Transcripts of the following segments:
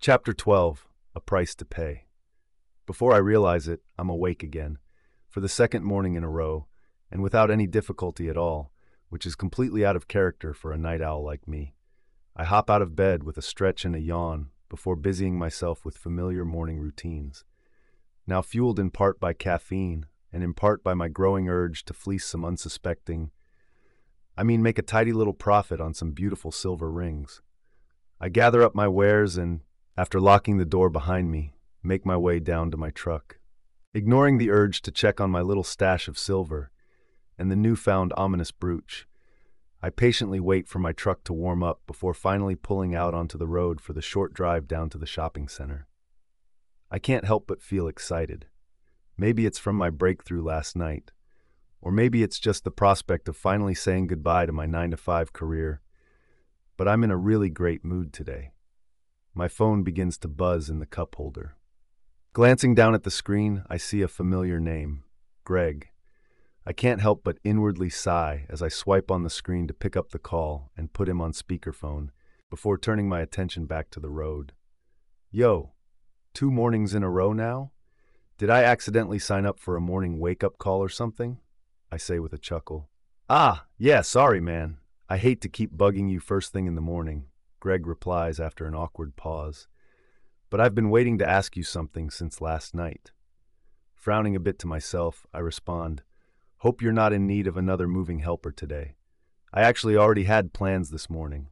Chapter 12, A Price to Pay. Before I realize it, I'm awake again, for the second morning in a row, and without any difficulty at all, which is completely out of character for a night owl like me. I hop out of bed with a stretch and a yawn before busying myself with familiar morning routines. Now fueled in part by caffeine, and in part by my growing urge to fleece some make a tidy little profit on some beautiful silver rings. I gather up my wares and, after locking the door behind me, make my way down to my truck. Ignoring the urge to check on my little stash of silver and the newfound ominous brooch, I patiently wait for my truck to warm up before finally pulling out onto the road for the short drive down to the shopping center. I can't help but feel excited. Maybe it's from my breakthrough last night, or maybe it's just the prospect of finally saying goodbye to my 9-to-5 career, but I'm in a really great mood today. My phone begins to buzz in the cup holder. Glancing down at the screen, I see a familiar name, Greg. I can't help but inwardly sigh as I swipe on the screen to pick up the call and put him on speakerphone before turning my attention back to the road. Yo, 2 mornings in a row now? Did I accidentally sign up for a morning wake-up call or something? I say with a chuckle. Yeah, sorry, man. I hate to keep bugging you first thing in the morning, Greg replies after an awkward pause. But I've been waiting to ask you something since last night. Frowning a bit to myself, I respond, hope you're not in need of another moving helper today. I actually already had plans this morning.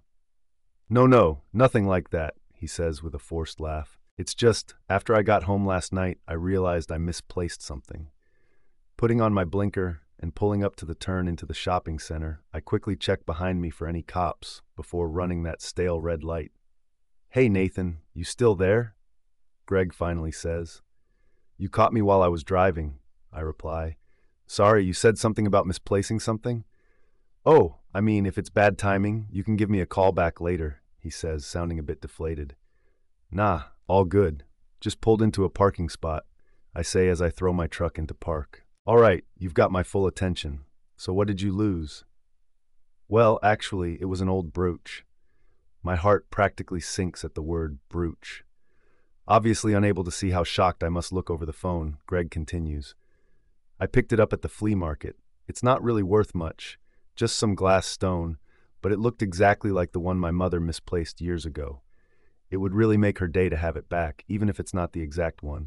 No, nothing like that, he says with a forced laugh. It's just, after I got home last night, I realized I misplaced something. Putting on my blinker and pulling up to the turn into the shopping center, I quickly check behind me for any cops before running that stale red light. Hey Nathan, you still there? Greg finally says. You caught me while I was driving, I reply. Sorry, you said something about misplacing something? Oh, if it's bad timing, you can give me a call back later, he says, sounding a bit deflated. Nah, all good. Just pulled into a parking spot, I say as I throw my truck into park. All right, you've got my full attention. So what did you lose? Well, actually, it was an old brooch. My heart practically sinks at the word brooch. Obviously unable to see how shocked I must look over the phone, Greg continues. I picked it up at the flea market. It's not really worth much, just some glass stone, but it looked exactly like the one my mother misplaced years ago. It would really make her day to have it back, even if it's not the exact one.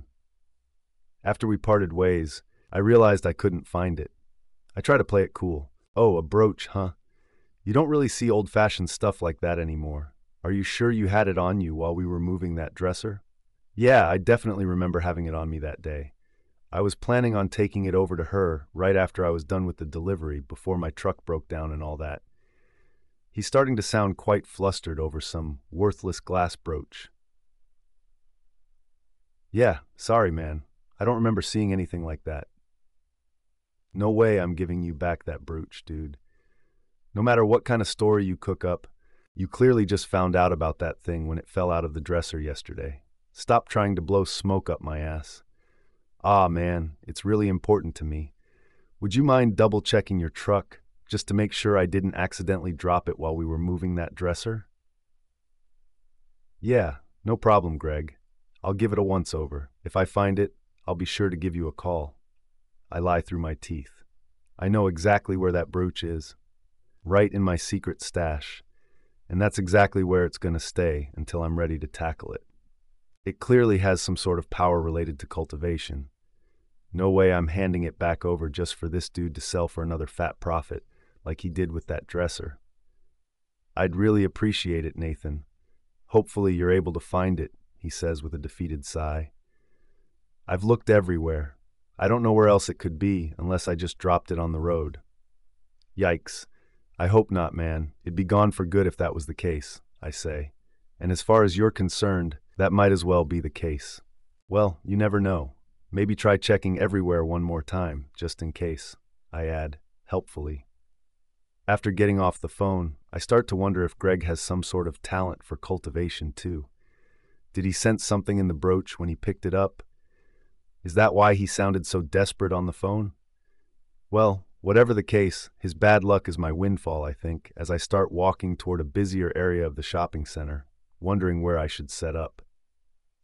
After we parted ways, I realized I couldn't find it. I try to play it cool. Oh, a brooch, huh? You don't really see old-fashioned stuff like that anymore. Are you sure you had it on you while we were moving that dresser? Yeah, I definitely remember having it on me that day. I was planning on taking it over to her right after I was done with the delivery before my truck broke down and all that. He's starting to sound quite flustered over some worthless glass brooch. Yeah, sorry, man. I don't remember seeing anything like that. No way I'm giving you back that brooch, dude. No matter what kind of story you cook up, you clearly just found out about that thing when it fell out of the dresser yesterday. Stop trying to blow smoke up my ass. Man, it's really important to me. Would you mind double-checking your truck, just to make sure I didn't accidentally drop it while we were moving that dresser? Yeah, no problem, Greg. I'll give it a once-over. If I find it, I'll be sure to give you a call. I lie through my teeth. I know exactly where that brooch is. Right in my secret stash. And that's exactly where it's going to stay until I'm ready to tackle it. It clearly has some sort of power related to cultivation. No way I'm handing it back over just for this dude to sell for another fat profit, like he did with that dresser. I'd really appreciate it, Nathan. Hopefully you're able to find it, he says with a defeated sigh. I've looked everywhere. I don't know where else it could be unless I just dropped it on the road. Yikes. I hope not, man. It'd be gone for good if that was the case, I say. And as far as you're concerned, that might as well be the case. Well, you never know. Maybe try checking everywhere one more time, just in case, I add, helpfully. After getting off the phone, I start to wonder if Greg has some sort of talent for cultivation too. Did he sense something in the brooch when he picked it up? Is that why he sounded so desperate on the phone? Well, whatever the case, his bad luck is my windfall, I think, as I start walking toward a busier area of the shopping center, wondering where I should set up.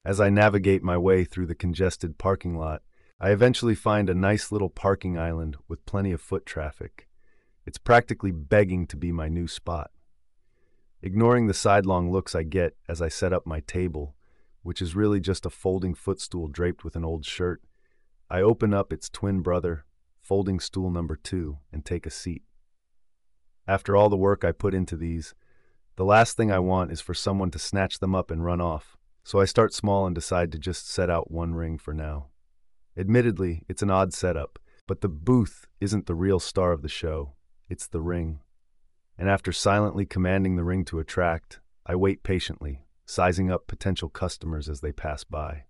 As I navigate my way through the congested parking lot, I eventually find a nice little parking island with plenty of foot traffic. It's practically begging to be my new spot. Ignoring the sidelong looks I get as I set up my table, which is really just a folding footstool draped with an old shirt, I open up its twin brother, folding stool number 2, and take a seat. After all the work I put into these, the last thing I want is for someone to snatch them up and run off, so I start small and decide to just set out one ring for now. Admittedly, it's an odd setup, but the booth isn't the real star of the show, it's the ring. And after silently commanding the ring to attract, I wait patiently, sizing up potential customers as they pass by.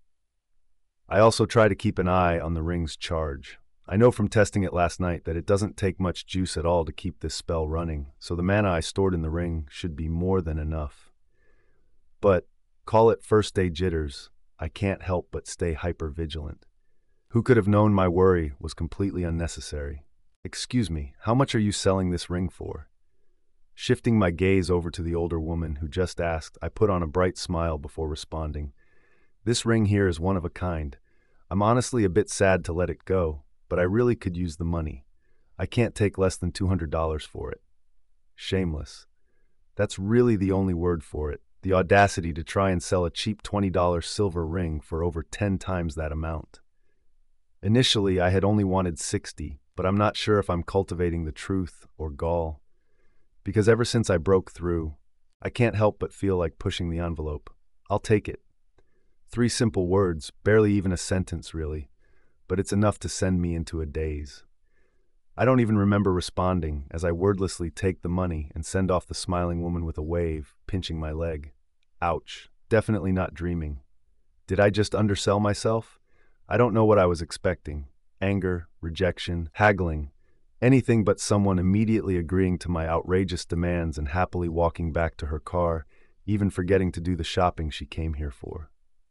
I also try to keep an eye on the ring's charge. I know from testing it last night that it doesn't take much juice at all to keep this spell running, so the mana I stored in the ring should be more than enough. But, call it first day jitters, I can't help but stay hyper-vigilant. Who could have known my worry was completely unnecessary? Excuse me, how much are you selling this ring for? Shifting my gaze over to the older woman who just asked, I put on a bright smile before responding. This ring here is one of a kind. I'm honestly a bit sad to let it go, but I really could use the money. I can't take less than $200 for it. Shameless. That's really the only word for it. The audacity to try and sell a cheap $20 silver ring for over 10 times that amount. Initially, I had only wanted 60, but I'm not sure if I'm cultivating the truth or gall. Because ever since I broke through, I can't help but feel like pushing the envelope. I'll take it. 3 simple words, barely even a sentence really, but it's enough to send me into a daze. I don't even remember responding as I wordlessly take the money and send off the smiling woman with a wave, pinching my leg. Ouch, definitely not dreaming. Did I just undersell myself? I don't know what I was expecting. Anger, rejection, haggling. Anything but someone immediately agreeing to my outrageous demands and happily walking back to her car, even forgetting to do the shopping she came here for.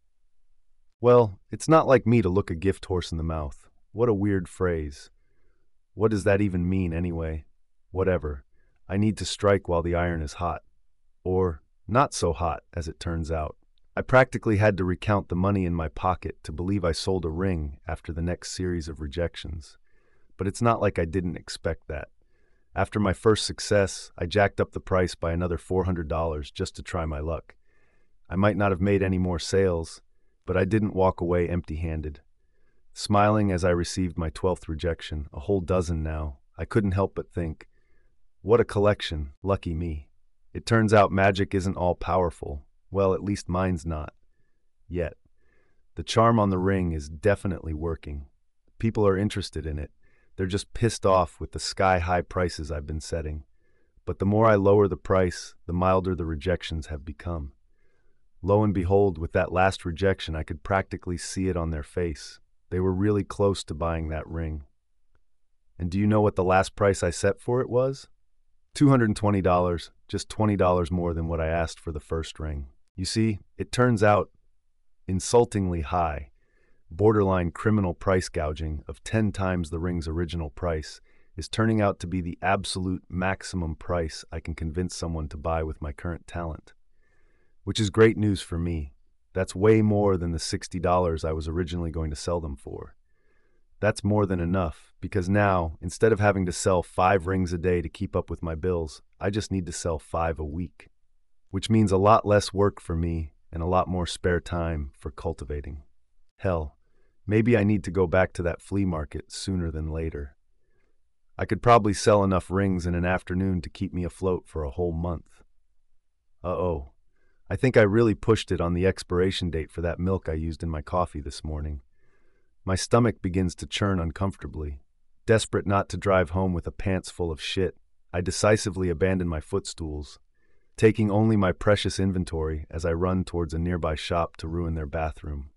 Well, it's not like me to look a gift horse in the mouth. What a weird phrase. What does that even mean anyway? Whatever. I need to strike while the iron is hot. Or, not so hot, as it turns out. I practically had to recount the money in my pocket to believe I sold a ring after the next series of rejections. But it's not like I didn't expect that. After my first success, I jacked up the price by another $400 just to try my luck. I might not have made any more sales, but I didn't walk away empty-handed. Smiling as I received my 12th rejection, a whole dozen now, I couldn't help but think, what a collection, lucky me. It turns out magic isn't all powerful. Well, at least mine's not. Yet. The charm on the ring is definitely working. People are interested in it. They're just pissed off with the sky-high prices I've been setting. But the more I lower the price, the milder the rejections have become. Lo and behold, with that last rejection, I could practically see it on their face. They were really close to buying that ring. And do you know what the last price I set for it was? $220, just $20 more than what I asked for the first ring. You see, it turns out insultingly high, borderline criminal price gouging of 10 times the ring's original price is turning out to be the absolute maximum price I can convince someone to buy with my current talent. Which is great news for me. That's way more than the $60 I was originally going to sell them for. That's more than enough, because now, instead of having to sell 5 rings a day to keep up with my bills, I just need to sell 5 a week. Which means a lot less work for me and a lot more spare time for cultivating. Hell, maybe I need to go back to that flea market sooner than later. I could probably sell enough rings in an afternoon to keep me afloat for a whole month. Uh-oh. I think I really pushed it on the expiration date for that milk I used in my coffee this morning. My stomach begins to churn uncomfortably. Desperate not to drive home with a pants full of shit, I decisively abandon my footstools, taking only my precious inventory as I run towards a nearby shop to ruin their bathroom.